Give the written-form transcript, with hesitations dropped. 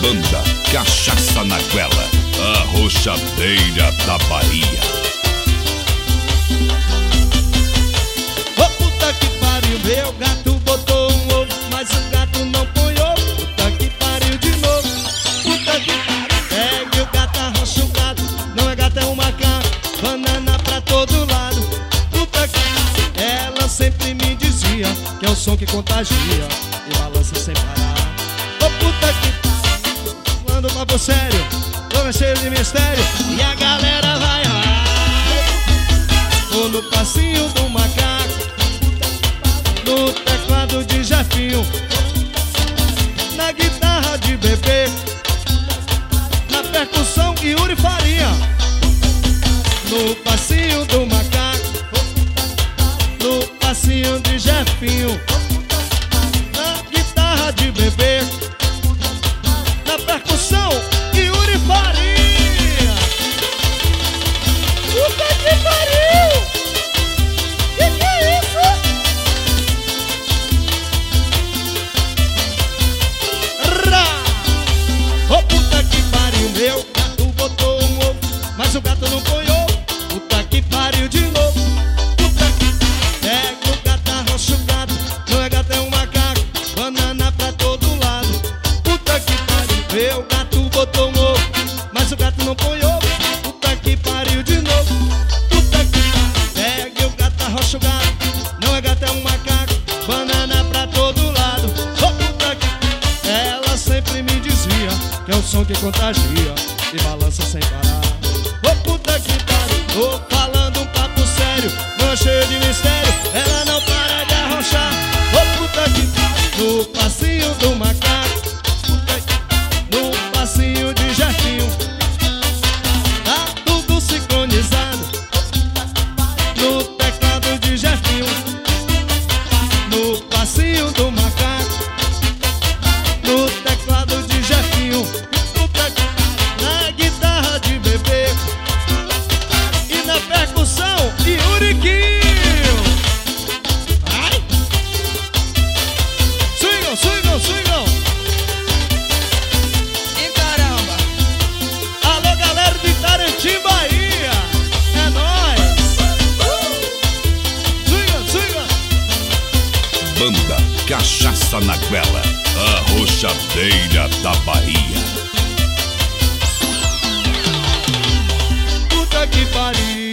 Banda Cachaça na Goela, a rochadeira da Bahia. Ô puta que pariu, meu gato botou um ovo, mas o gato não põe ovo. Puta que pariu de novo. Puta que pariu, pegue o gato, arrocha o gato. Não é gato, é um macaco, banana pra todo lado. Puta que pariu, ela sempre me dizia que é o som que contagia e balança sem parar. Ô puta que pariu, falando papo sério, tô cheio de mistério e a galera vai tô no passinho do macaco, no teclado de Jefinho, na guitarra de bebê, na percussão Yuri Farinha. No passinho do macaco, no passinho de Jefinho, na guitarra de bebê, na percussão Yuri Farinha. Puta que pariu! Que é isso? Rá! Ô puta que pariu, meu gato botou um ovo, mas o gato não põe ovo. Puta que pariu de novo. Puta que pega o gato, arrocha o gato. Não é gato, é um macaco, banana pra todo lado. Puta que pariu, meu gato botou um ovo, mas o gato não põe ovo. Puta que pariu de novo. Puta que pariu, pega o gato, arrocha o gato. Não é gato, é um macaco, banana pra todo lado. Oh, puta que ela sempre me dizia que é o som que contagia e balança sem parar. Ô puta que pariu, tô falando um papo sério, não é cheio de mistério, ela não para de arrochar. Ô puta que pariu, no passinho do macaco, no passinho de Jefinho, tá tudo sincronizado. No teclado de Jefinho, no passinho do macaco, no teclado de Jefinho, na guitarra de bebê e na percussão Yuriquinho. Ai! Swingam, swingam, swingam. E caramba! Alô, galera de Tarantim, Bahia. É nóis. Swingam, swingam. Banda Cachaça na Goela, a rochadeira da Bahia. Puta que pariu.